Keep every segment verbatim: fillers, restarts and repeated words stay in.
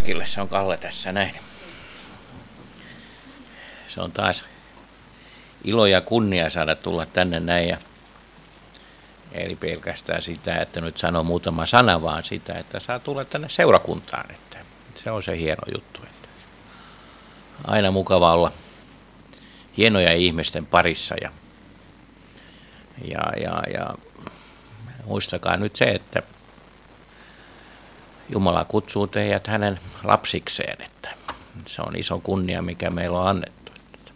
kaikille, se on Kalle tässä näin. Se on taas ilo ja kunnia saada tulla tänne näin. Ja ei pelkästään sitä, että nyt sanoo muutama sana, vaan sitä, että saa tulla tänne seurakuntaan. Että se on se hieno juttu. Että aina mukava olla hienoja ihmisten parissa. Ja, ja, ja, ja muistakaa nyt se, että Jumala kutsuu teidät hänen lapsikseen, että se on iso kunnia, mikä meillä on annettu.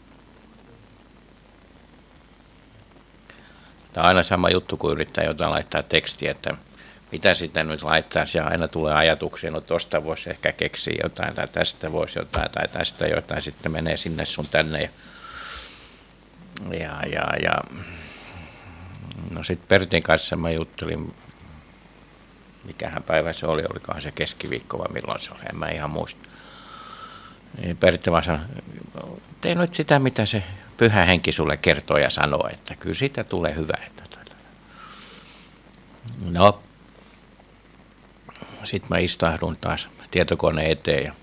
Tämä on aina sama juttu, kun yrittää jotain laittaa tekstiä, että mitä sitä nyt laittaa, ja aina tulee ajatuksia, no tosta voisi ehkä keksiä jotain, tai tästä voisi jotain, tai tästä jotain, sitten menee sinne sun tänne. Ja, ja, ja, ja no sitten Pertin kanssa mä juttelin, mikähän päivä se oli, olikohan se keskiviikko vai milloin se oli, en mä ihan muista. Niin Pertti vaan sanoi, tee nyt sitä, mitä se Pyhä Henki sulle kertoo ja sanoo, että kyllä siitä tulee hyvä. No, sitten mä istahdun taas tietokoneen eteen ja,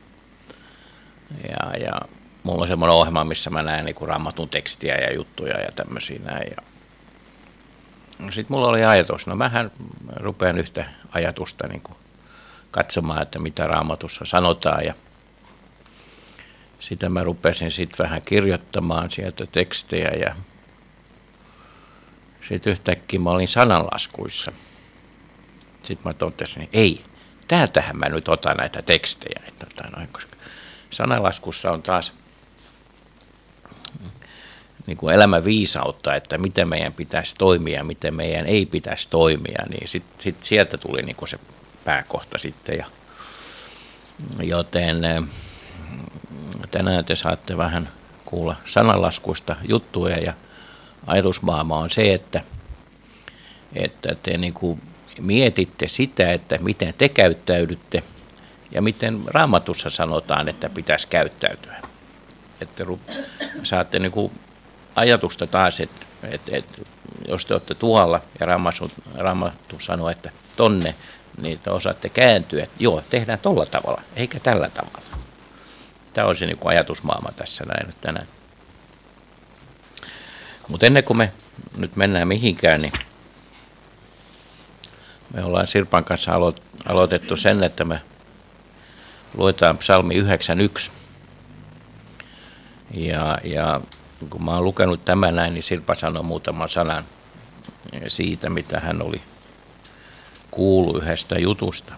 ja, ja mulla on semmoinen ohjelma, missä mä näen niin Raamatun tekstiä ja juttuja ja tämmöisiä näin. Ja sitten mulla oli ajatus, no mähän rupean yhtä ajatusta niin kuin katsomaan, että mitä Raamatussa sanotaan. Ja sitä mä rupesin sitten vähän kirjoittamaan sieltä tekstejä ja sitten yhtäkkiä mä olin sananlaskuissa. Sitten mä totesin, että ei, täältähän mä nyt otan näitä tekstejä. Että noin, koska sananlaskussa on taas niin kuin elämän viisautta, että miten meidän pitäisi toimia ja miten meidän ei pitäisi toimia. Niin sitten sit sieltä tuli niin kuin se pääkohta sitten. Ja, joten tänään te saatte vähän kuulla sananlaskuista juttuja ja ajatusmaailma on se, että, että te niin kuin mietitte sitä, että miten te käyttäydytte ja miten Raamatussa sanotaan, että pitäisi käyttäytyä. Että saatte niin kuin ajatusta taas, että, että, että jos te olette tuolla ja Raamattu, Raamattu sanoo, että tonne, niin te osaatte kääntyä, että joo, tehdään tolla tavalla, eikä tällä tavalla. Tämä on se niin kuin ajatusmaailma tässä näin nyt tänään. Mutta ennen kuin me nyt mennään mihinkään, niin me ollaan Sirpan kanssa alo- aloitettu sen, että me luetaan psalmi yhdeksänkymmentäyksi. Ja, ja kun mä oon lukenut tämän näin, niin Sirpa sanoi muutaman sanan siitä, mitä hän oli kuullut yhdestä jutusta.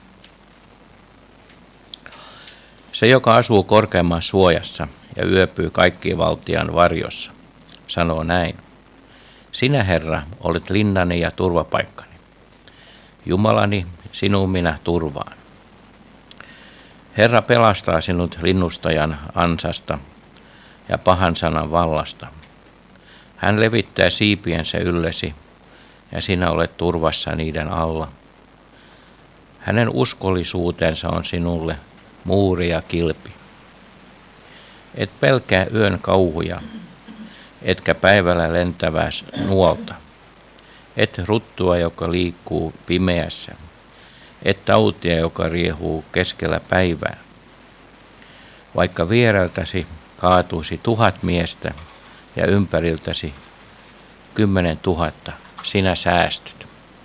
Se, joka asuu korkeamman suojassa ja yöpyy kaikkien valtian varjossa, sanoo näin. Sinä, Herra, olet linnani ja turvapaikkani. Jumalani, sinun minä turvaan. Herra pelastaa sinut linnustajan ansasta ja pahan sanan vallasta. Hän levittää siipiensä yllesi ja sinä olet turvassa niiden alla. Hänen uskollisuutensa on sinulle muuri ja kilpi. Et pelkää yön kauhuja, etkä päivällä lentävää nuolta, et ruttua, joka liikkuu pimeässä, et tautia, joka riehuu keskellä päivää. Vaikka viereltäsi kaatuisi tuhat miestä ja ympäriltäsi kymmenen tuhatta, sinä säästyt.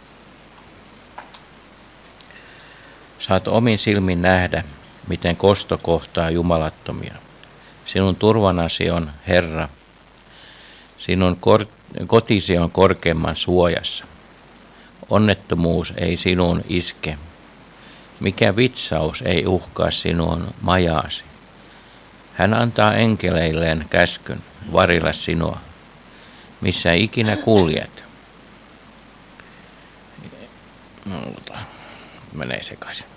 Saat omin silmin nähdä, miten kosto kohtaa jumalattomia. Sinun turvanasi on Herra. Sinun kor- kotisi on korkeamman suojassa. Onnettomuus ei sinun iske. Mikä vitsaus ei uhkaa sinun majaasi. Hän antaa enkeleilleen käskyn varilla sinua, missä ikinä kuljet. Menee sekaisin.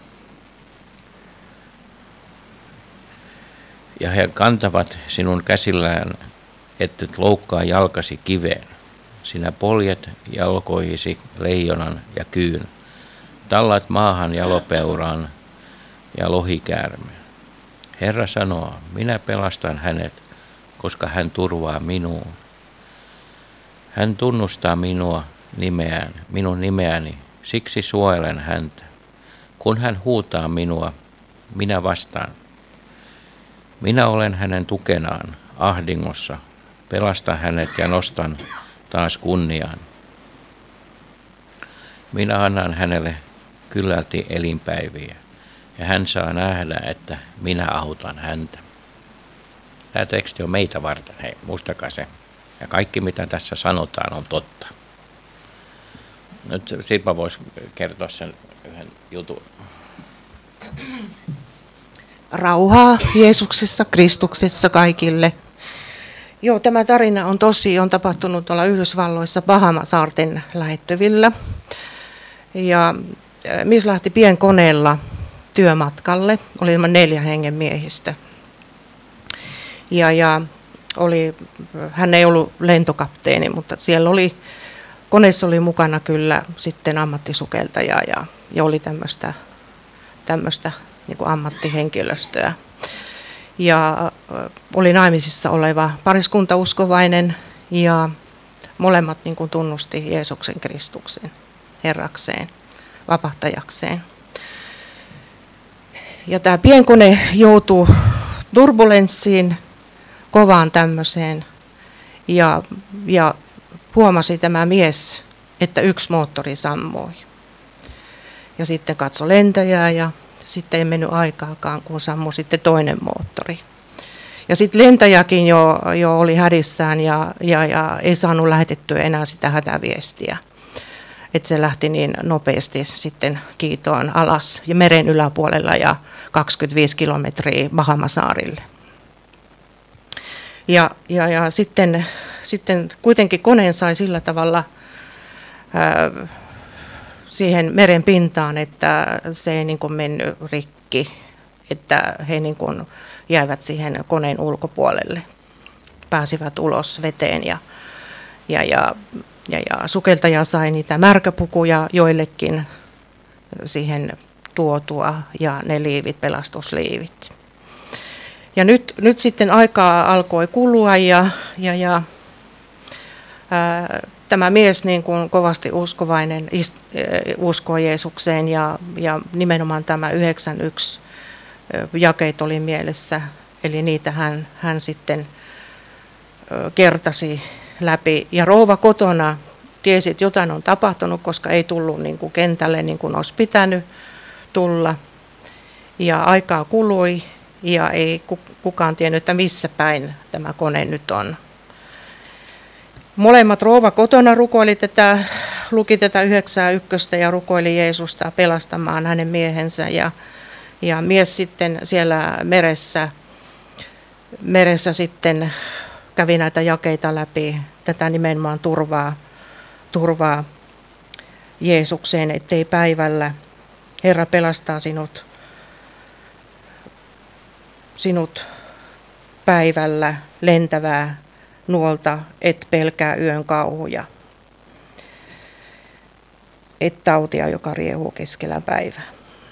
Ja he kantavat sinun käsillään, ettet loukkaa jalkasi kiveen. Sinä poljet jalkoihisi leijonan ja kyyn. Tallat maahan jalopeuraan ja lohikäärmeen. Herra sanoo, minä pelastan hänet, koska hän turvaa minuun. Hän tunnustaa minua nimeään, minun nimeäni, siksi suojelen häntä. Kun hän huutaa minua, minä vastaan. Minä olen hänen tukenaan ahdingossa. Pelastan hänet ja nostan taas kunniaan. Minä annan hänelle kyllälti elinpäiviä ja hän saa nähdä, että minä autan häntä. Tämä teksti on meitä varten, hei, muistakaa se. Ja kaikki mitä tässä sanotaan on totta. Nyt sitten mä vois kertoa sen yhden jutun. Rauhaa Jeesuksessa, Kristuksessa kaikille. Joo, tämä tarina on tosi, on tapahtunut tuolla Yhdysvalloissa Bahamasaarten lähettyvillä. Ja mies lähti pienkoneella työmatkalle, oli ilman neljän hengen miehistä. Ja, ja oli, hän ei ollut lentokapteeni, mutta siellä oli, koneessa oli mukana kyllä sitten ammattisukeltaja ja, ja oli tämmöistä, tämmöistä niin kuin ammattihenkilöstöä. Ja oli naimisissa oleva pariskunta uskovainen ja molemmat niin kuin tunnusti Jeesuksen Kristuksen Herrakseen, vapahtajakseen. Ja tämä pienkone joutui turbulenssiin, kovaan tämmöiseen, ja, ja huomasi tämä mies, että yksi moottori sammui. Ja sitten katsoi lentäjää ja sitten ei mennyt aikaakaan, kun sammui sitten toinen moottori. Ja sitten lentäjäkin jo, jo oli hädissään ja, ja, ja ei saanut lähetettyä enää sitä hätäviestiä. Että se lähti niin nopeasti sitten kiitoon alas ja meren yläpuolella ja kaksikymmentäviisi kilometriä Bahamasaarille. Ja, ja, ja sitten, sitten kuitenkin koneen sai sillä tavalla ää, siihen meren pintaan, että se ei niin kuin mennyt rikki, että he niin kuin jäivät siihen koneen ulkopuolelle, pääsivät ulos veteen ja, ja, ja, ja, ja sukeltaja sai niitä märkäpukuja joillekin siihen tuotua ja ne liivit, pelastusliivit. Ja nyt, nyt sitten aikaa alkoi kulua ja, ja, ja ää, tämä mies niin kuin kovasti uskovainen ist, ää, uskoi Jeesukseen ja, ja nimenomaan tämä yhdeksänkymmentäyksi jakeet oli mielessä, eli niitä hän, hän sitten ää, kertasi läpi. Ja rouva kotona tiesi, että jotain on tapahtunut, koska ei tullut niin kuin kentälle niin kuin olisi pitänyt tulla. Ja aikaa kului. Ja ei kukaan tiennyt, että missä päin tämä kone nyt on. Molemmat rouva kotona rukoili tätä, luki tätä yhdeksää ykköstä ja rukoili Jeesusta pelastamaan hänen miehensä. Ja, ja mies sitten siellä meressä, meressä sitten kävi näitä jakeita läpi, tätä nimenomaan turvaa, turvaa Jeesukseen, ettei päivällä Herra pelastaa sinut. sinut päivällä lentävää nuolta, et pelkää yön kauhuja, et tautia, joka riehuu keskellä päivää.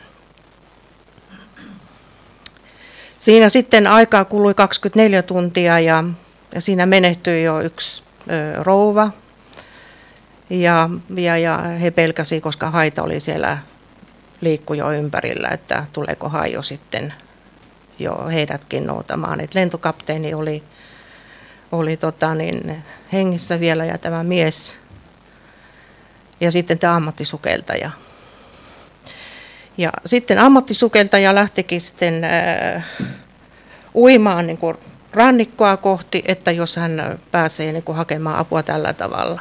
Siinä sitten aikaa kului kaksikymmentäneljä tuntia ja, ja siinä menehtyi jo yksi ö, rouva. Ja, ja, ja he pelkäsi, koska haita oli siellä liikku jo ympärillä, että tuleeko haijo sitten jo heidätkin noutamaan. Et lentokapteeni oli, oli tota niin, hengissä vielä ja tämä mies ja sitten tämä ammattisukeltaja. Ja sitten ammattisukeltaja lähtikin sitten äh, uimaan niin kuin rannikkoa kohti, että jos hän pääsee niin kuin hakemaan apua tällä tavalla.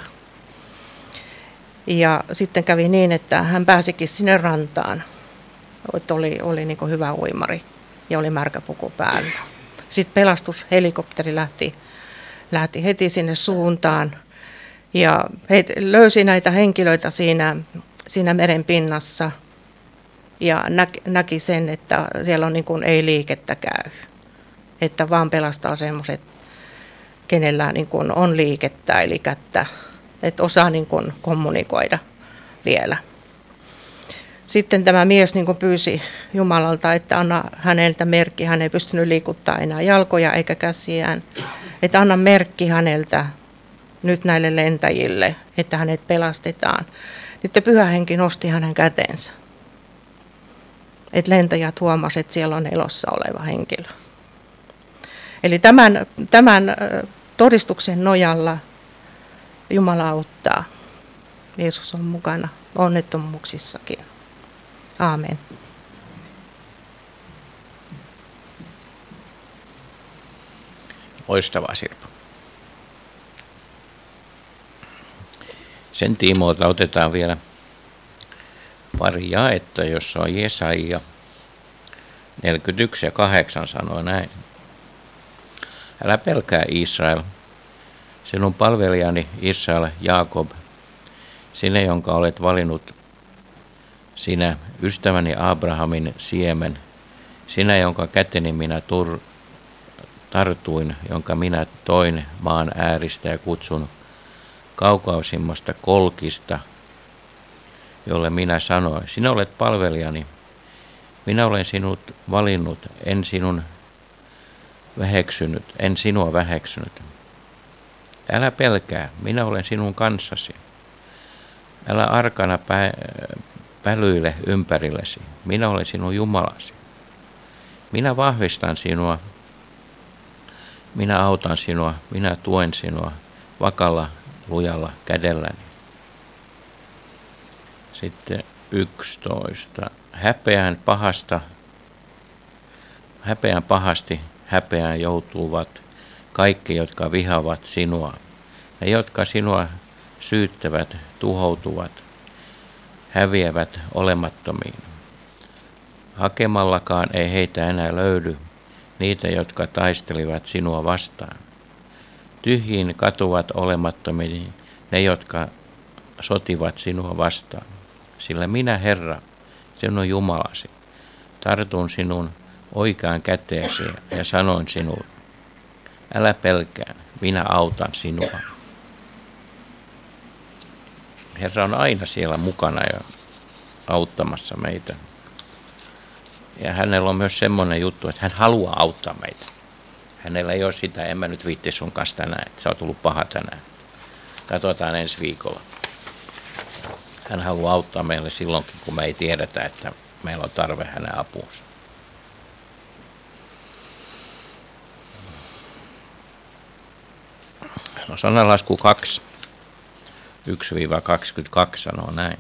Ja sitten kävi niin, että hän pääsikin sinne rantaan, että oli, oli niin kuin hyvä uimari. Ja oli märkä puku päällä. Sitten pelastushelikopteri lähti, lähti heti sinne suuntaan ja he löysi näitä henkilöitä siinä, siinä meren pinnassa ja näki, näki sen, että siellä on niin kuin ei liikettä käy. Että vaan pelastaa semmoiset, kenellä niin kuin on liikettä eli kättä, että osaa niin kuin kommunikoida vielä. Sitten tämä mies niin kuin pyysi Jumalalta, että anna häneltä merkki. Hän ei pystynyt liikuttaa enää jalkoja eikä käsiään. Että anna merkki häneltä nyt näille lentäjille, että hänet pelastetaan. Nyt Pyhä Henki nosti hänen kätensä. että lentäjät huomasivat, että siellä on elossa oleva henkilö. Eli tämän, tämän todistuksen nojalla Jumala auttaa. Jeesus on mukana onnettomuuksissakin. Aamen. Loistavaa, Sirpa. Sen tiimoilta otetaan vielä pari jaetta, jossa on Jesaja neljäkymmentäyksi ja kahdeksan sanoo näin. Älä pelkää, Israel, sinun palvelijani Israel Jaakob, sinä, jonka olet valinnut, sinä ystäväni Abrahamin siemen, sinä, jonka käteni minä tur, tartuin, jonka minä toin maan ääristä ja kutsun kaukaisimmasta kolkista, jolle minä sanoin, sinä olet palvelijani, minä olen sinut valinnut, en sinun väheksynyt, en sinua väheksynyt. Älä pelkää, minä olen sinun kanssasi. Älä arkana pä, pälyile ympärillesi, minä olen sinun Jumalasi. Minä vahvistan sinua, minä autan sinua, minä tuen sinua vakalla, lujalla kädelläni. Sitten yksitoista. Häpeään pahasta, häpeään pahasti, häpeään joutuvat kaikki, jotka vihaavat sinua. Ne, jotka sinua syyttävät, tuhoutuvat, häviävät olemattomiin. Hakemallakaan ei heitä enää löydy, niitä, jotka taistelivat sinua vastaan. Tyhjiin katuvat olemattomiin ne, jotka sotivat sinua vastaan. Sillä minä, Herra, sinun Jumalasi, tartun sinun oikeaan käteesi ja sanoin sinulle, älä pelkää, minä autan sinua. Herra on aina siellä mukana ja auttamassa meitä. Ja hänellä on myös semmoinen juttu, että hän haluaa auttaa meitä. Hänellä ei ole sitä, en mä nyt viitti sun kanssa tänään, että sä oot tullut paha tänään. Katsotaan ensi viikolla. Hän haluaa auttaa meille silloinkin, kun me ei tiedetä, että meillä on tarve hänen apuunsa. No, sananlasku kaksi, yksi kaksikymmentäkaksi sanoo näin.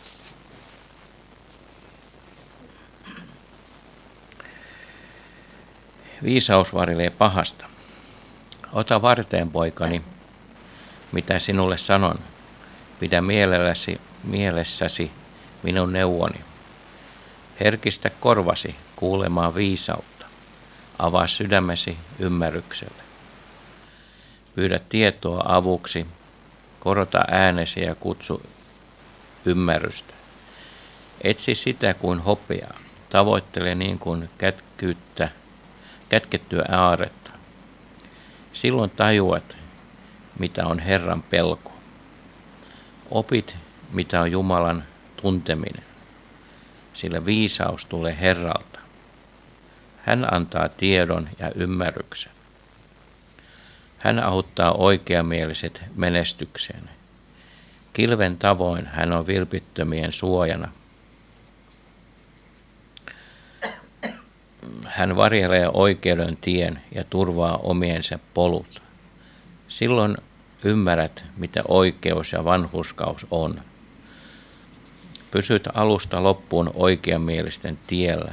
Viisaus varjelee pahasta. Ota varteen, poikani, mitä sinulle sanon. Pidä mielelläsi, mielessäsi minun neuvoni. Herkistä korvasi kuulemaan viisautta. Avaa sydämesi ymmärrykselle. Pyydä tietoa avuksi. Korota äänesi ja kutsu ymmärrystä. Etsi sitä kuin hopeaa. Tavoittele niin kuin kätkyyttä, kätkettyä aaretta. Silloin tajuat, mitä on Herran pelko. Opit, mitä on Jumalan tunteminen, sillä viisaus tulee Herralta. Hän antaa tiedon ja ymmärryksen. Hän auttaa oikeamieliset menestykseen. Kilven tavoin hän on vilpittömien suojana. Hän varjelee oikeuden tien ja turvaa omiensa polut. Silloin ymmärrät, mitä oikeus ja vanhurskaus on. Pysyt alusta loppuun oikeamielisten tiellä.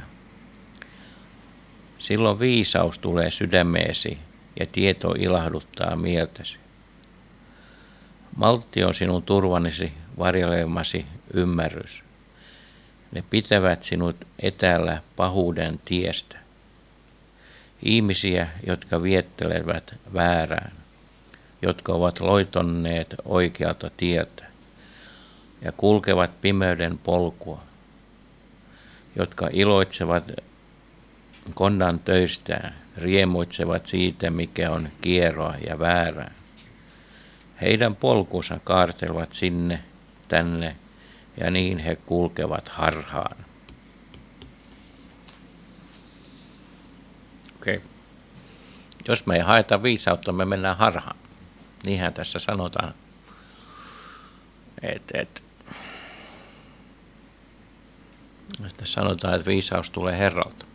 Silloin viisaus tulee sydämeesi ja tieto ilahduttaa mieltäsi. Maltti on sinun turvanesi, varjelemasi ymmärrys. Ne pitävät sinut etäällä pahuuden tiestä. Ihmisiä, jotka viettelevät väärään, jotka ovat loitonneet oikealta tietä ja kulkevat pimeyden polkua, jotka iloitsevat konnan töistään, riemuitsevat siitä, mikä on kieroa ja väärää. Heidän polkunsa kaartelevat sinne, tänne, ja niin he kulkevat harhaan. Okei. Okay. Jos me ei haeta viisautta, me mennään harhaan. Niinhän tässä sanotaan, että et, Sitten sanotaan, että viisaus tulee Herralta.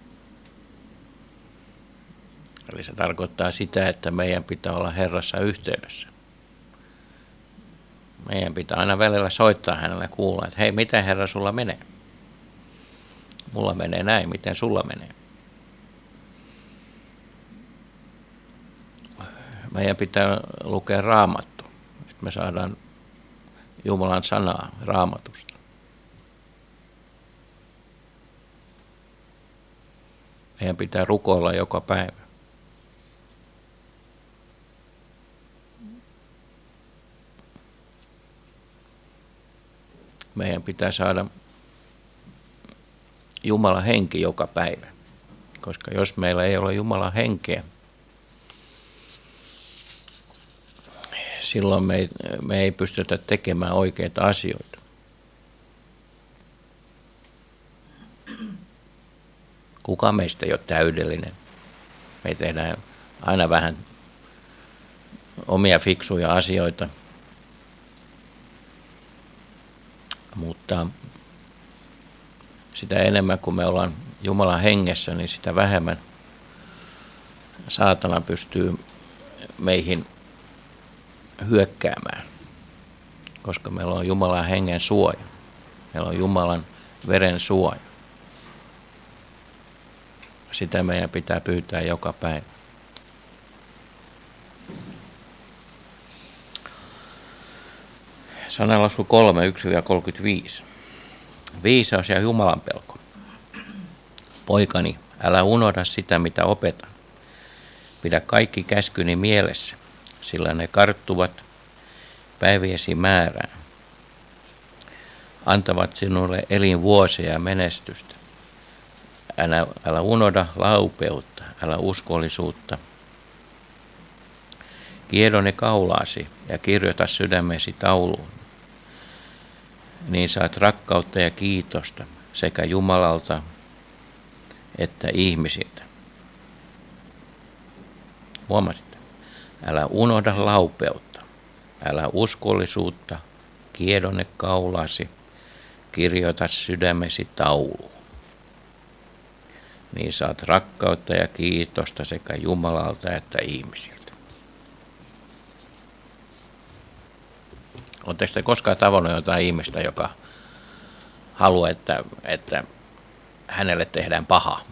Eli se tarkoittaa sitä, että meidän pitää olla Herrassa yhteydessä. Meidän pitää aina välillä soittaa hänelle ja kuulla, että hei, miten Herra sulla menee? Mulla menee näin, miten sulla menee? Meidän pitää lukea Raamattu, että me saadaan Jumalan sanaa Raamatusta. Meidän pitää rukoilla joka päivä. Meidän pitää saada Jumalan henki joka päivä, koska jos meillä ei ole Jumalan henkeä, silloin me ei, me ei pystytä tekemään oikeita asioita. Kuka meistä ei ole täydellinen? Me tehdään aina vähän omia fiksuja asioita, mutta sitä enemmän kun me ollaan Jumalan hengessä, niin sitä vähemmän saatana pystyy meihin hyökkäämään, koska meillä on Jumalan hengen suoja. Meillä on Jumalan veren suoja. Sitä meidän pitää pyytää joka päivä. Sananlasku kolme, yksi kolmekymmentäviisi. Viisaus ja Jumalan pelko. Poikani, älä unohda sitä, mitä opetan. Pidä kaikki käskyni mielessä, sillä ne karttuvat päiviesi määrään. Antavat sinulle elinvuosia ja menestystä. Älä, älä unohda laupeutta, älä uskollisuutta. Kiedo ne kaulaasi ja kirjoita sydämesi tauluun. Niin saat rakkautta ja kiitosta sekä Jumalalta että ihmisiltä. Huomasit? Älä unohda laupeutta, älä uskollisuutta, kiedo ne kaulaasi, kirjoita sydämesi tauluun. Niin saat rakkautta ja kiitosta sekä Jumalalta että ihmisiltä. Oletteko te koskaan tavannut jotain ihmistä, joka haluaa, että, että hänelle tehdään pahaa?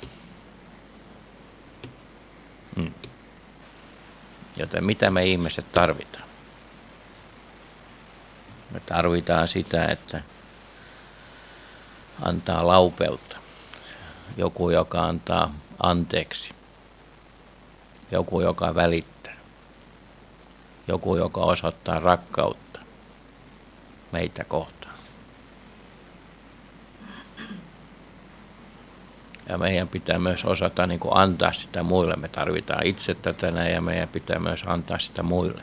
Hmm. Joten mitä me ihmiset tarvitaan? Me tarvitaan sitä, että antaa laupeutta. Joku, joka antaa anteeksi. Joku, joka välittää. Joku, joka osoittaa rakkautta meitä kohtaan. Ja meidän pitää myös osata niin kuin antaa sitä muille. Me tarvitaan itse tätä näin ja meidän pitää myös antaa sitä muille.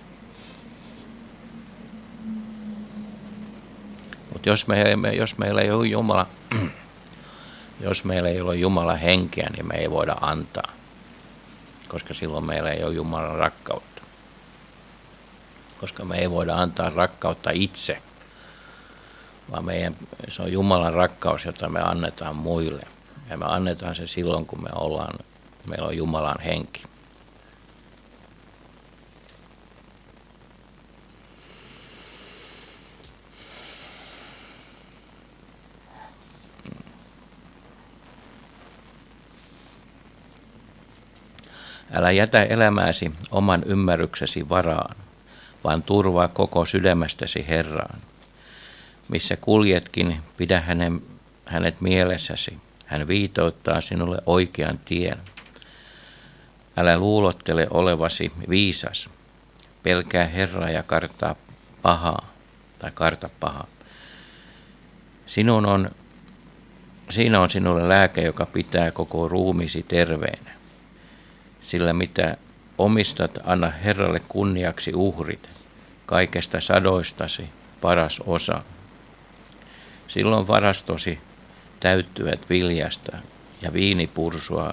Mutta jos, me, jos meillä ei ole Jumala, jos meillä ei ole Jumalan henkeä, niin me ei voida antaa. Koska silloin meillä ei ole Jumalan rakkautta. Koska me ei voida antaa rakkautta itse, vaan meidän, se on Jumalan rakkaus, jota me annetaan muille. Ja me annetaan se silloin, kun me ollaan, meillä on Jumalan henki. Älä jätä elämääsi oman ymmärryksesi varaan, vaan turvaa koko sydämestäsi Herraan. Missä kuljetkin, pidä hänen, hänet mielessäsi. Hän viitoittaa sinulle oikean tien. Älä luulottele olevasi viisas. Pelkää Herraa ja kartaa pahaa, tai karta pahaa. Sinun on, siinä on sinulle lääke, joka pitää koko ruumiisi terveenä. Sillä mitä omistat, anna Herralle kunniaksi uhrit, kaikesta sadoistasi paras osa. Silloin varastosi täyttyvät viljasta ja viinipursua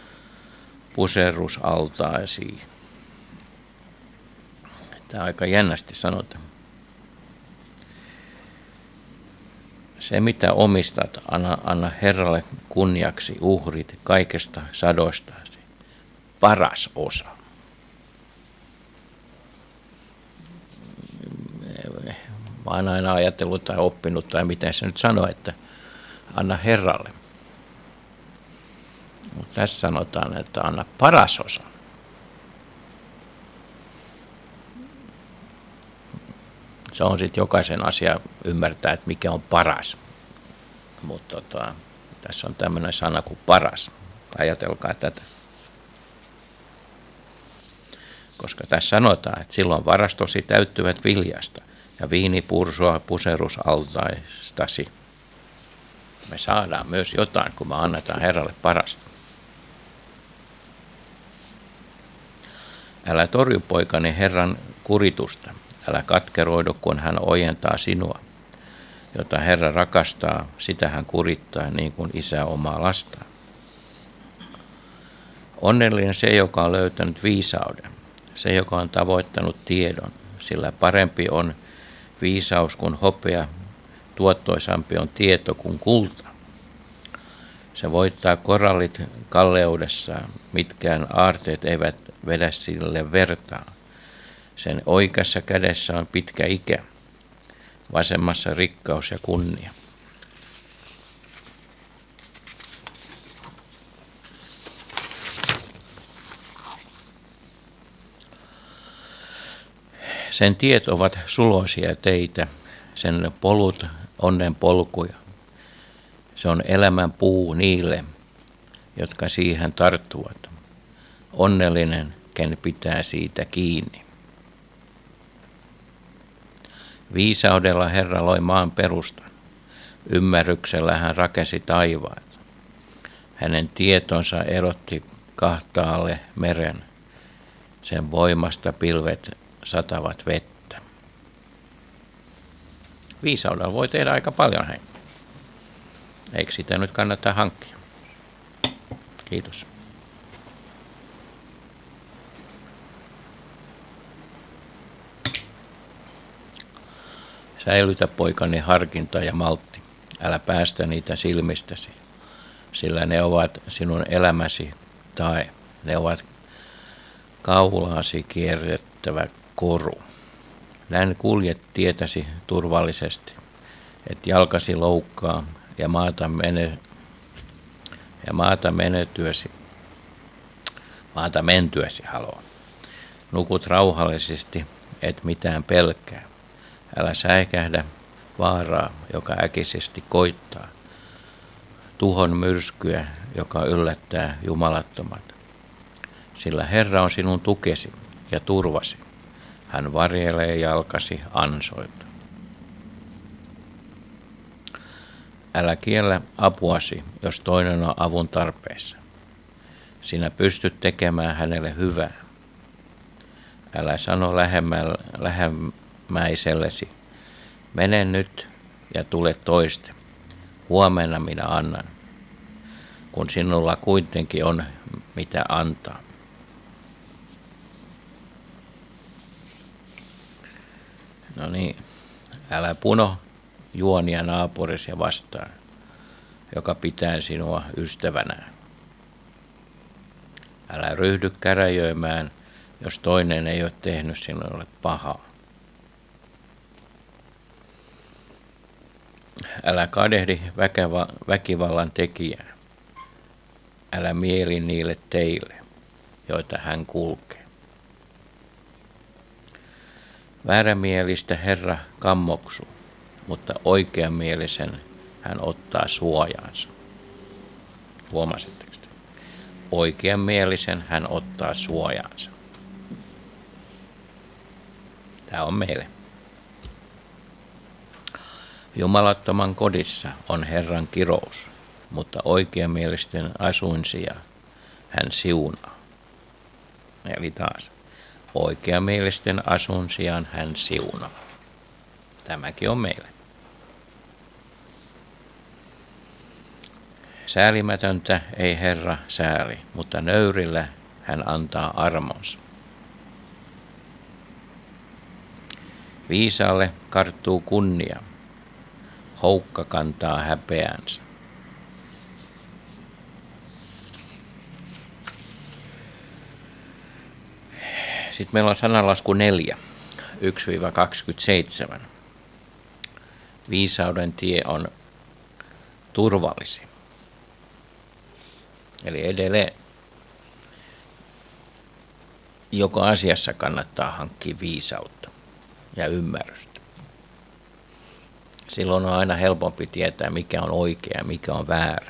puserrusaltaisiin. Tämä aika jännästi sanotaan. Se mitä omistat, anna, anna Herralle kunniaksi uhrit kaikesta sadoistasi, paras osa. Mä oon aina ajatellut tai oppinut tai miten se nyt sanoo, että anna Herralle. Mutta tässä sanotaan, että anna paras osa. Se on sitten jokaisen asia ymmärtää, että mikä on paras. Mutta tota, tässä on tämmöinen sana kuin paras. Ajatelkaa tätä. Koska tässä sanotaan, että silloin varastosi täyttyvät viljasta ja viinipursua puserusaltaistasi. Me saadaan myös jotain, kun me annetaan Herralle parasta. Älä torju poikani Herran kuritusta. Älä katkeroidu, kun hän ojentaa sinua. Jota Herra rakastaa, sitä hän kurittaa niin kuin isä omaa lastaan. Onnellinen se, joka on löytänyt viisauden, se, joka on tavoittanut tiedon, sillä parempi on viisaus kuin hopea, tuottoisampi on tieto kuin kulta. Se voittaa korallit kalleudessaan, mitkään aarteet eivät vedä sille vertaa. Sen oikeassa kädessä on pitkä ikä, vasemmassa rikkaus ja kunnia. Sen tiet ovat suloisia teitä, sen polut onnen polkuja. Se on elämän puu niille, jotka siihen tarttuvat. Onnellinen, ken pitää siitä kiinni. Viisaudella Herra loi maan perustan. Ymmärryksellä hän rakensi taivaat. Hänen tietonsa erotti kahtaalle meren. Sen voimasta pilvet satavat vettä. Viisaudella voi tehdä aika paljon, hei. Eikö sitä nyt kannata hankkia? Kiitos. Säilytä poikani harkinta ja maltti. Älä päästä niitä silmistäsi, sillä ne ovat sinun elämäsi tae. Ne ovat kaulaasi kierrettävä koru. Näin kuljet tietäsi turvallisesti, et jalkasi loukkaa ja maata, mene, ja maata menetyösi, maata mentyäsi haloo. Nukut rauhallisesti, et mitään pelkää. Älä säikähdä vaaraa, joka äkisesti koittaa. Tuhon myrskyä, joka yllättää jumalattomat. Sillä Herra on sinun tukesi ja turvasi. Hän varjelee jalkasi ansoilta. Älä kiellä apuasi, jos toinen on avun tarpeessa. Sinä pystyt tekemään hänelle hyvää. Älä sano lähemmäisellesi, mene nyt ja tule toiste. Huomenna minä annan, kun sinulla kuitenkin on mitä antaa. No niin, älä puno juonia naapurisi vastaan, joka pitää sinua ystävänään. Älä ryhdy käräjöimään, jos toinen ei ole tehnyt sinulle pahaa. Älä kadehdi väkeva, väkivallan tekijää. Älä mieli niille teille, joita hän kulkee. Väärämielistä Herra kammoksuu, mutta oikeamielisen hän ottaa suojaansa. Huomasitteko te? Oikeamielisen hän ottaa suojaansa. Tämä on meille. Jumalattoman kodissa on Herran kirous, mutta oikeamielisten asuinsia hän siunaa. Eli taas, oikeamielisten asun sijaan hän siunaa. Tämäkin on meille. Säälimätöntä ei Herra sääli, mutta nöyrillä hän antaa armonsa. Viisaalle karttuu kunnia, houkka kantaa häpeänsä. Sitten meillä on sananlasku neljä, yksi kaksikymmentäseitsemän. Viisauden tie on turvallisin. Eli edelleen joka asiassa kannattaa hankkia viisautta ja ymmärrystä. Silloin on aina helpompi tietää, mikä on oikea ja mikä on väärä.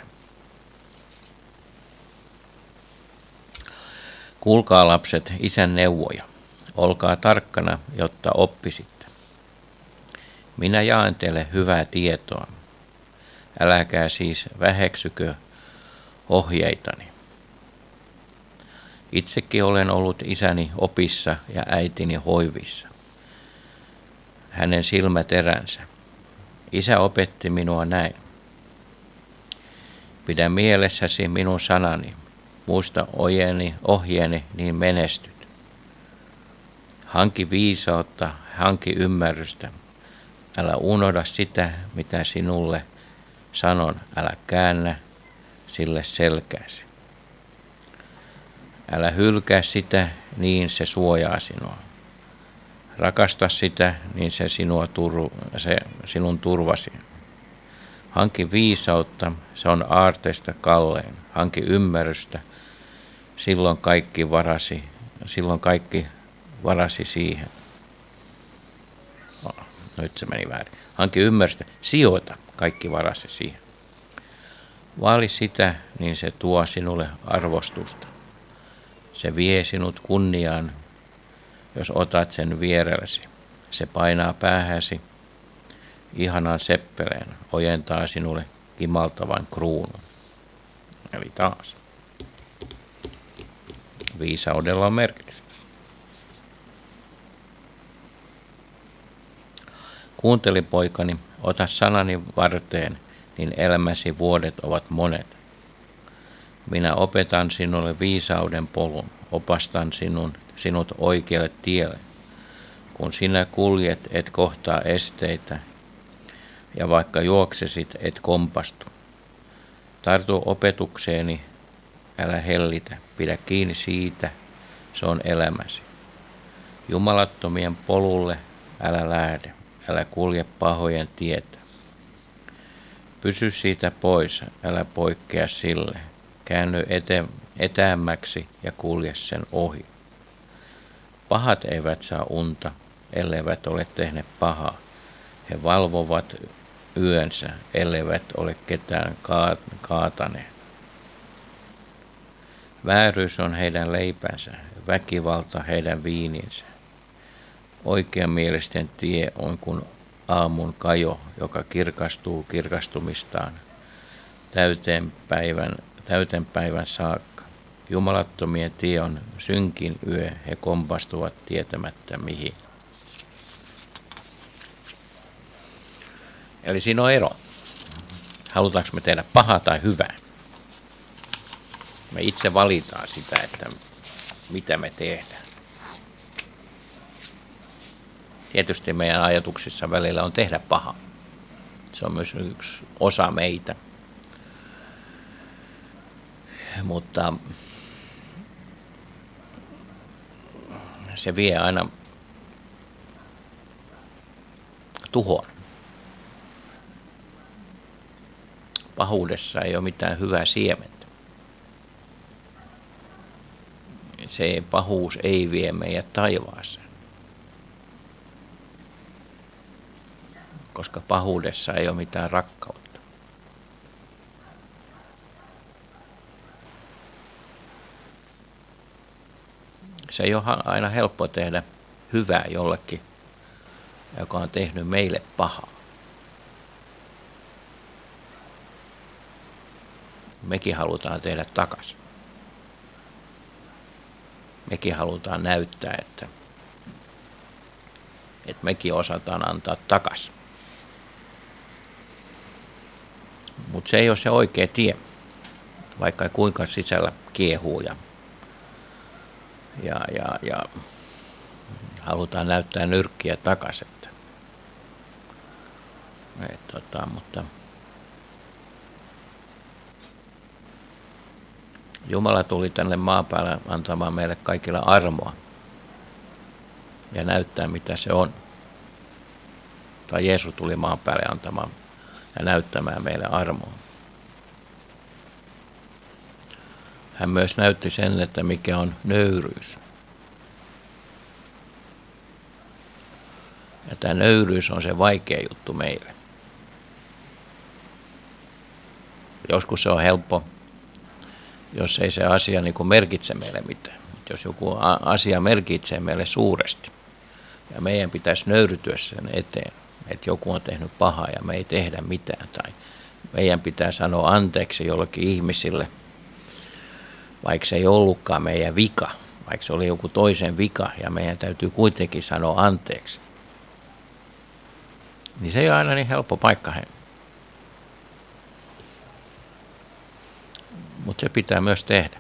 Kuulkaa lapset isän neuvoja. Olkaa tarkkana, jotta oppisitte. Minä jaan teille hyvää tietoa. Äläkää siis väheksykö ohjeitani. Itsekin olen ollut isäni opissa ja äitini hoivissa. Hänen silmäteränsä. Isä opetti minua näin. Pidä mielessäsi minun sanani. Muista ojeni, ohjeeni, niin menestyt. Hanki viisautta, hanki ymmärrystä. Älä unohda sitä, mitä sinulle sanon. Älä käännä sille selkääsi. Älä hylkää sitä, niin se suojaa sinua. Rakasta sitä, niin se, sinua turv, se sinun turvasi. Hanki viisautta, se on aarteista kallein. Hanki ymmärrystä, silloin kaikki varasi, silloin kaikki varasi siihen. Oh, nyt se meni väärin. Hanki ymmärrystä, sijoita, kaikki varasi siihen. Vaali sitä, niin se tuo sinulle arvostusta. Se vie sinut kunniaan, jos otat sen vierellesi. Se painaa päähäsi ihanan seppeleen, ojentaa sinulle kimaltavan kruunun. Eli taas. Viisaudella on merkitystä. Kuunteli poikani, ota sanani varteen, niin elämäsi vuodet ovat monet. Minä opetan sinulle viisauden polun, opastan sinun, sinut oikealle tielle. Kun sinä kuljet, et kohtaa esteitä, ja vaikka juoksesit, et kompastu. Tartu opetukseeni, älä hellitä, pidä kiinni siitä, se on elämäsi. Jumalattomien polulle älä lähde, älä kulje pahojen tietä. Pysy siitä pois, älä poikkea sille. Käänny ete- etäämmäksi ja kulje sen ohi. Pahat eivät saa unta, elleivät ole tehneet pahaa. He valvovat yönsä, elleivät ole ketään kaataneet. Vääryys on heidän leipänsä, väkivalta heidän viininsä. Oikeamielisten tie on kuin aamun kajo, joka kirkastuu kirkastumistaan täyteen päivän, täyteen päivän saakka. Jumalattomien tie on synkin yö, he kompastuvat tietämättä mihin. Eli siinä on ero. Halutaanko me tehdä pahaa tai hyvää? Me itse valitaan sitä, että mitä me tehdään. Tietysti meidän ajatuksissa välillä on tehdä paha. Se on myös yksi osa meitä. Mutta se vie aina tuhoon. Pahuudessa ei ole mitään hyvää siementä. Se pahuus ei vie meidät taivaaseen. Koska pahuudessa ei ole mitään rakkautta. Se ei ole aina helppo tehdä hyvää jollekin, joka on tehnyt meille pahaa. Mekin halutaan tehdä takaisin. Mekin halutaan näyttää, että, että mekin osataan antaa takaisin. Mutta se ei ole se oikea tie, vaikka kuinka sisällä kiehuu ja, ja, ja, ja halutaan näyttää nyrkkiä takaisin. Et, tota, mutta Jumala tuli tänne maan päälle antamaan meille kaikille armoa ja näyttää, mitä se on. Tai Jeesus tuli maan päälle antamaan ja näyttämään meille armoa. Hän myös näytti sen, että mikä on nöyryys. Ja tämä nöyryys on se vaikea juttu meille. Joskus se on helppo, jos ei se asia niin kuin merkitse meille mitään. Jos joku asia merkitsee meille suuresti ja meidän pitäisi nöyrytyä sen eteen, että joku on tehnyt pahaa ja me ei tehdä mitään, tai meidän pitää sanoa anteeksi jollekin ihmisille, vaikka se ei ollutkaan meidän vika, vaikka se oli joku toisen vika ja meidän täytyy kuitenkin sanoa anteeksi, niin se ei ole aina niin helppo paikka he. Mutta se pitää myös tehdä.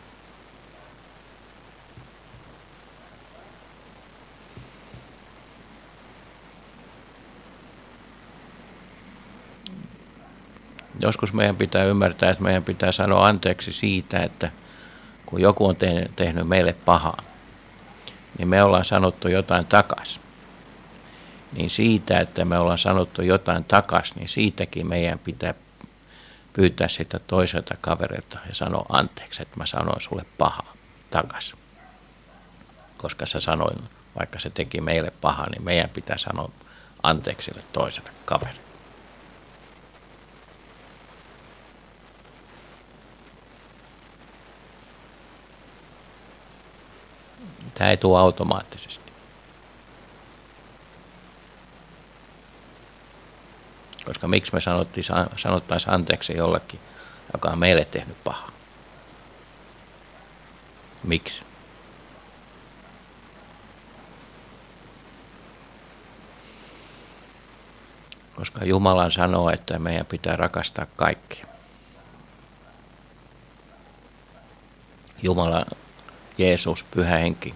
Joskus meidän pitää ymmärtää, että meidän pitää sanoa anteeksi siitä, että kun joku on tehnyt meille pahaa, niin me ollaan sanottu jotain takas. Niin siitä, että me ollaan sanottu jotain takas, niin siitäkin meidän pitää pyytää sitä toiselta kaverilta ja sanoa anteeksi, että mä sanoin sulle pahaa takas. Koska sä sanoin, vaikka se teki meille pahaa, niin meidän pitää sanoa anteeksi sille toiselle kaverille. Tämä ei tule automaattisesti. Koska miksi me sanottaisiin anteeksi jollekin, joka on meille tehnyt pahaa? Miksi? Koska Jumala sanoo, että meidän pitää rakastaa kaikkia. Jumala, Jeesus, Pyhä Henki.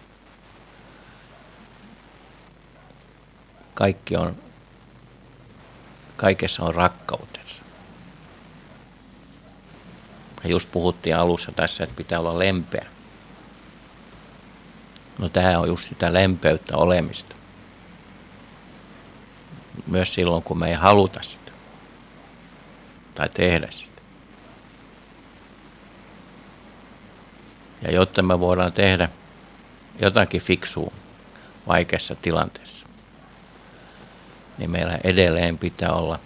Kaikki on, kaikessa on rakkautessa. Ja just puhuttiin alussa tässä, että pitää olla lempeä. No tämä on just sitä lempeyttä olemista. Myös silloin, kun me ei haluta sitä. Tai tehdä sitä. Ja jotta me voidaan tehdä jotakin fiksua vaikeassa tilanteessa, niin meillä edelleen pitää olla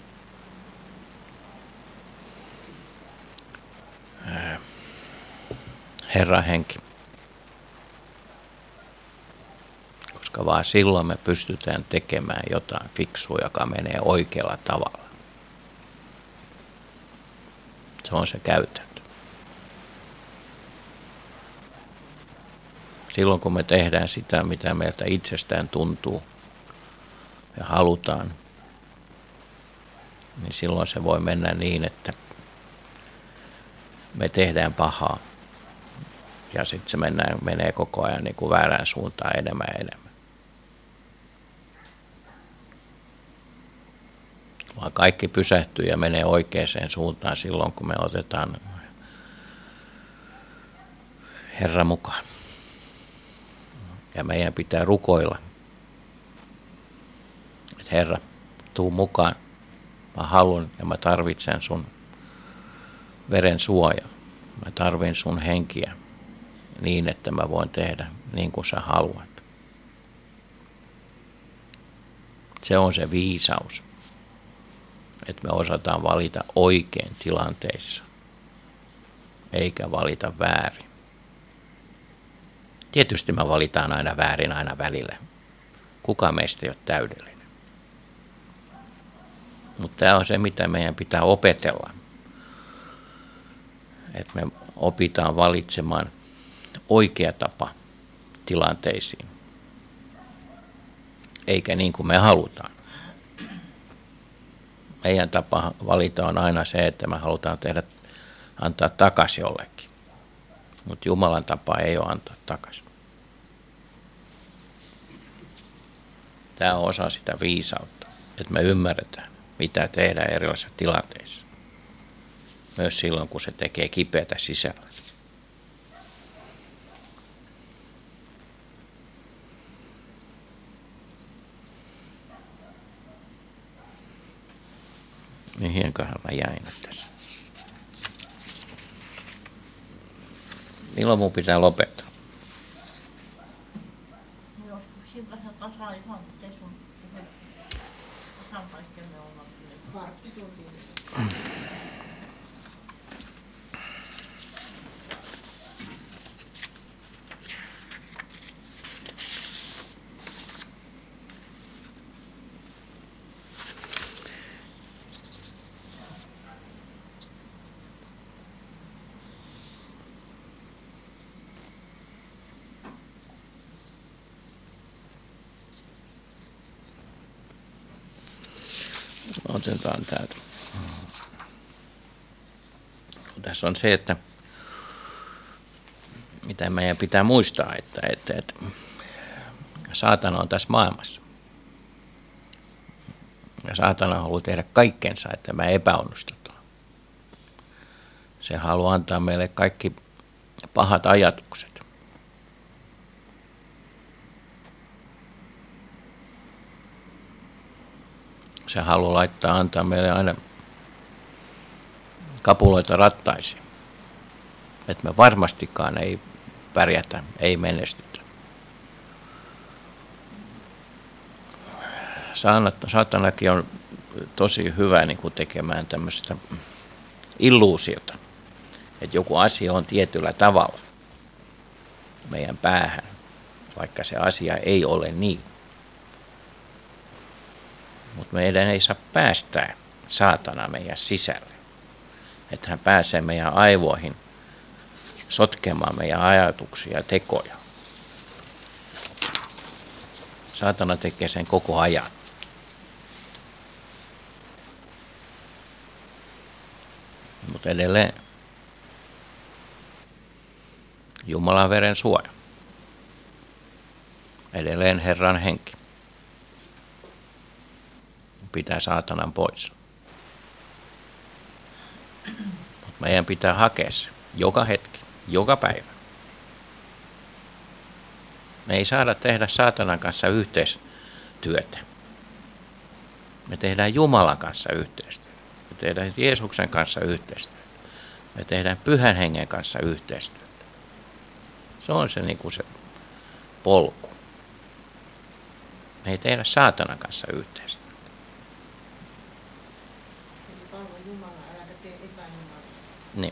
Herran henki. Koska vaan silloin me pystytään tekemään jotain fiksua, joka menee oikealla tavalla. Se on se käytäntö. Silloin kun me tehdään sitä, mitä meiltä itsestään tuntuu ja halutaan, niin silloin se voi mennä niin, että me tehdään pahaa. Ja sitten se mennään, menee koko ajan niin kuin väärään suuntaan enemmän ja enemmän. Vaan kaikki pysähtyy ja menee oikeaan suuntaan silloin, kun me otetaan Herra mukaan. Ja meidän pitää rukoilla, että Herra, tuu mukaan. Mä haluan ja mä tarvitsen sun veren suojaa. Mä tarvin sun henkiä niin, että mä voin tehdä niin kuin sä haluat. Se on se viisaus, että me osataan valita oikein tilanteissa, eikä valita väärin. Tietysti me valitaan aina väärin aina välillä. Kuka meistä ei ole täydellinen. Mutta tämä on se, mitä meidän pitää opetella. Että me opitaan valitsemaan oikea tapa tilanteisiin. Eikä niin kuin me halutaan. Meidän tapa valita on aina se, että me halutaan tehdä, antaa takaisin jollekin. Mutta Jumalan tapa ei ole antaa takaisin. Tämä on osa sitä viisautta, että me ymmärretään, mitä tehdään erilaisissa tilanteissa. Myös silloin, kun se tekee kipeätä sisällä. Mihinköhän mä jäin nyt tässä? Milloin mun pitää lopettaa? Joskus siltä sä tasa ihan te sun puhe. Tasan kaikkemme olla kyllä. Vartti tunti. Otetaan täältä. Tässä on se, että mitä meidän pitää muistaa, että, että, että saatana on tässä maailmassa. Ja saatana haluaa tehdä kaikkensa, että me epäonnistutaan. Se haluaa antaa meille kaikki pahat ajatukset. Se haluaa laittaa, antaa meille aina kapuloita rattaisiin. Että me varmastikaan ei pärjätä, ei menestytä. Saatanakin on tosi hyvä niin kuin tekemään tämmöistä illuusiota. Että joku asia on tietyllä tavalla meidän päähän, vaikka se asia ei ole niin. Mutta meidän ei saa päästää saatana meidän sisälle. Että hän pääsee meidän aivoihin sotkemaan meidän ajatuksia ja tekoja. Saatana tekee sen koko ajan. Mutta edelleen Jumalan veren suoja. Edelleen Herran henki pitää saatanan pois. Mutta meidän pitää hakea se joka hetki, joka päivä. Me ei saada tehdä saatanan kanssa yhteistyötä. Me tehdään Jumalan kanssa yhteistyötä. Me tehdään Jeesuksen kanssa yhteistyötä. Me tehdään Pyhän Hengen kanssa yhteistyötä. Se on se, niin kuin se polku. Me ei tehdä saatanan kanssa yhteistyötä. Niin.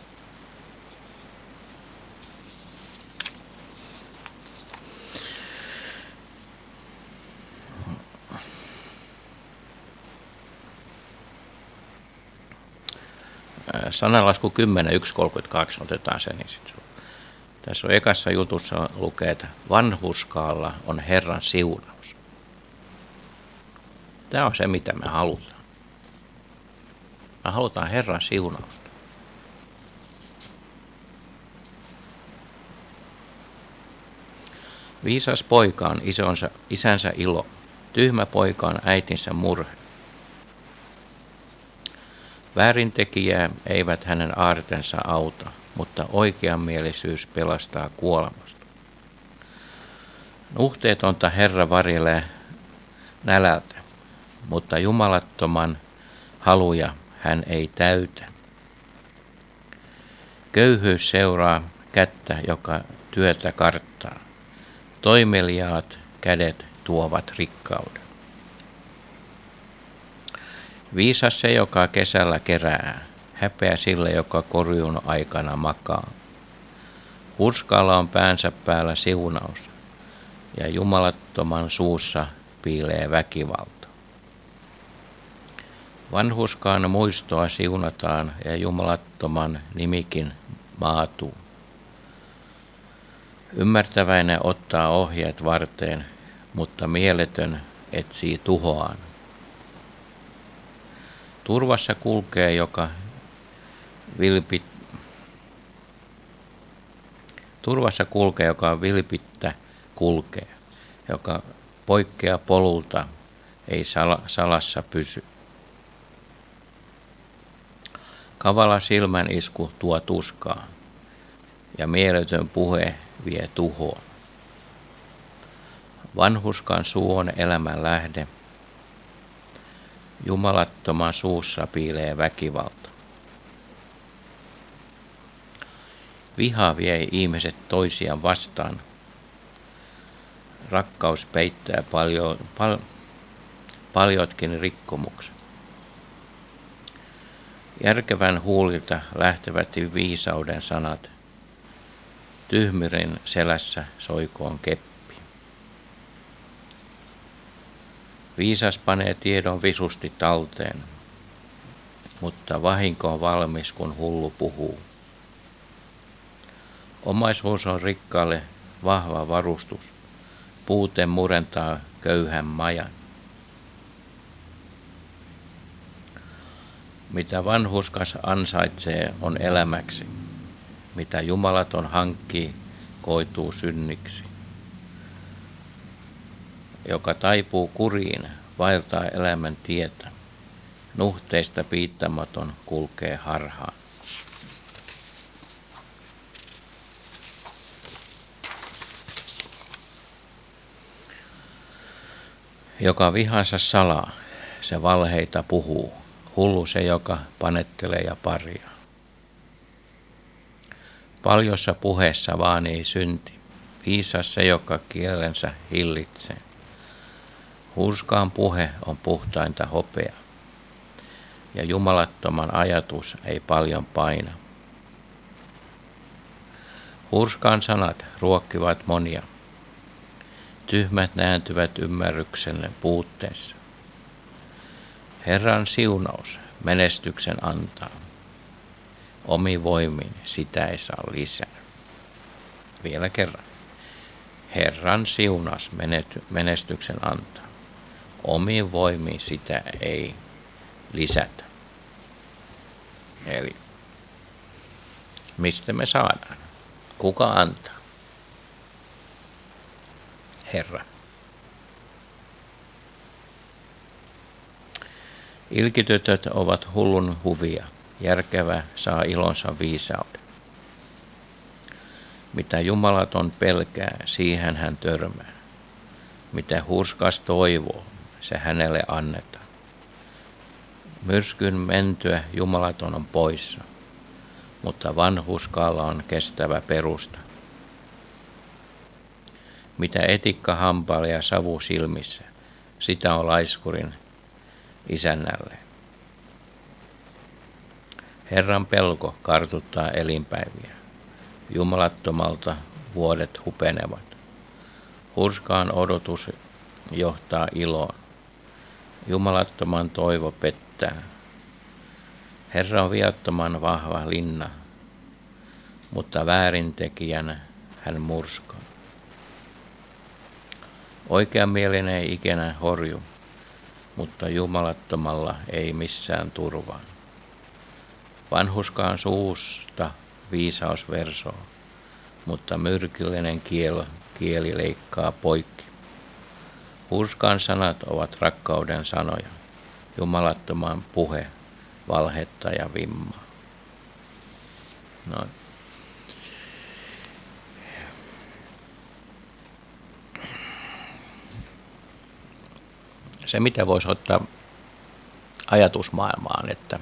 Sananlasku kymmenen yksi kolmekymmentäkaksi, otetaan se, niin sit. Tässä on ekassa jutussa lukee, että vanhurskaalla on Herran siunaus. Tämä on se, mitä me halutaan. Me halutaan Herran siunausta. Viisas poika on isonsa, isänsä ilo, tyhmä poika on äitinsä murhe. Väärintekijää eivät hänen aartensa auta, mutta oikeanmielisyys pelastaa kuolemasta. Nuhteetonta Herra varjelee nälältä, mutta jumalattoman haluja hän ei täytä. Köyhyys seuraa kättä, joka työtä karttaa. Toimeliaat kädet tuovat rikkauden. Viisas se, joka kesällä kerää, häpeä sille, joka korjuun aikana makaa. Hurskaalla on päänsä päällä siunaus, ja jumalattoman suussa piilee väkivalta. Vanhuskaan muistoa siunataan, ja jumalattoman nimikin maatuu. Ymmärtäväinen ottaa ohjeet varteen, mutta mieletön etsii tuhoaan. Turvassa kulkee, joka vilpit... Turvassa kulkee, joka vilpittä kulkee, joka poikkeaa polulta, ei sal- salassa pysy. Kavala silmän isku tuo tuskaa ja mieletön puhe vie tuhoon. Vanhuskan suu on elämän lähde. Jumalattoman suussa piilee väkivalta. Viha vie ihmiset toisiaan vastaan. Rakkaus peittää paljon, pal, paljotkin rikkomukset. Järkevän huulilta lähtevät viisauden sanat. Tyhmyrin selässä soikoon keppi. Viisas panee tiedon visusti talteen, mutta vahinko on valmis, kun hullu puhuu. Omaisuus on rikkaalle vahva varustus. Puute murentaa köyhän majan. Mitä vanhuskas ansaitsee on elämäksi. Mitä jumalaton hankkii, koituu synniksi. Joka taipuu kuriin, vaeltaa elämän tietä. Nuhteista piittamaton kulkee harhaan. Joka vihansa salaa, se valheita puhuu. Hullu se, joka panettelee ja parjaa. Paljossa puheessa vaan ei synti. Viisas se, joka kielensä hillitsee. Hurskaan puhe on puhtainta hopeaa. Ja jumalattoman ajatus ei paljon paina. Hurskaan sanat ruokkivat monia. Tyhmät nääntyvät ymmärryksenne puutteessa. Herran siunaus menestyksen antaa. Omi voimin sitä ei saa lisää. Vielä kerran. Herran siunaus menestyksen antaa. Omi voimin sitä ei lisätä. Eli mistä me saadaan? Kuka antaa? Herra. Ilkitytöt ovat hullun huvia. Järkevä saa ilonsa viisauden. Mitä jumalaton pelkää, siihen hän törmää. Mitä hurskas toivoo, se hänelle annetaan. Myrskyn mentyä jumalaton on poissa, mutta vanhurskaalla on kestävä perusta. Mitä etikka hampaalla ja savu silmissä, sitä on laiskurin isännälle. Herran pelko kartuttaa elinpäiviä. Jumalattomalta vuodet hupenevat. Hurskaan odotus johtaa iloon. Jumalattoman toivo pettää. Herra on viattoman vahva linna, mutta väärintekijänä hän murskaa. Oikeamielinen ei ikinä horju, mutta jumalattomalla ei missään turvaa. Vanhuskaan suusta viisaus versoo, mutta myrkyllinen kieli, kieli leikkaa poikki. Hurskaan sanat ovat rakkauden sanoja, jumalattoman puhe, valhetta ja vimmaa. No. Se, mitä voisi ottaa ajatusmaailmaan, että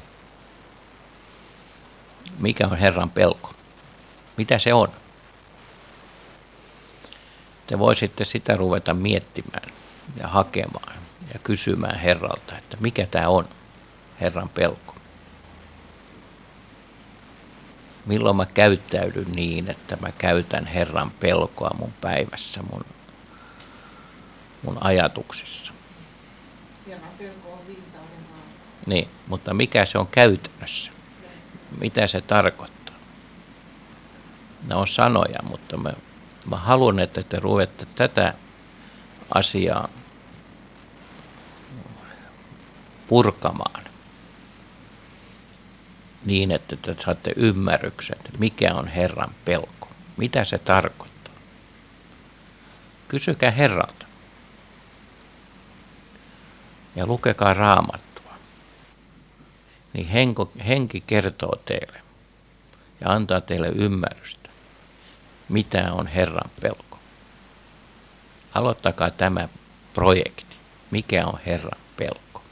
mikä on Herran pelko? Mitä se on? Te voisitte sitä ruveta miettimään ja hakemaan ja kysymään Herralta, että mikä tämä on, Herran pelko? Milloin mä käyttäydyn niin, että mä käytän Herran pelkoa mun päivässä, mun, mun ajatuksissa? Herran pelko on viisauden maa. Niin, mutta mikä se on käytännössä? Mitä se tarkoittaa? Ne on sanoja, mutta mä, mä haluan, että te ruvette tätä asiaa purkamaan niin, että te saatte ymmärryksen, että mikä on Herran pelko. Mitä se tarkoittaa? Kysykää Herralta. Ja lukekaa Raamattua. niin henko, henki kertoo teille ja antaa teille ymmärrystä, mitä on Herran pelko. Aloittakaa tämä projekti. Mikä on Herran pelko?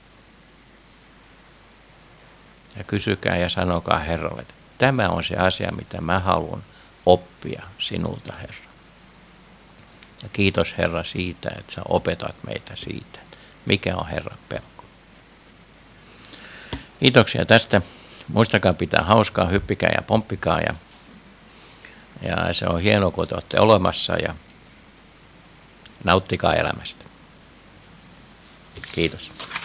Ja kysykää ja sanokaa Herralle, että tämä on se asia, mitä mä haluan oppia sinulta, Herra. Ja kiitos Herra siitä, että sä opetat meitä siitä, mikä on Herran pelko. Kiitoksia tästä. Muistakaa pitää hauskaa, hyppikää ja pomppikaa. Ja, ja se on hienoa, kun te olette olemassa ja nauttikaa elämästä. Kiitos.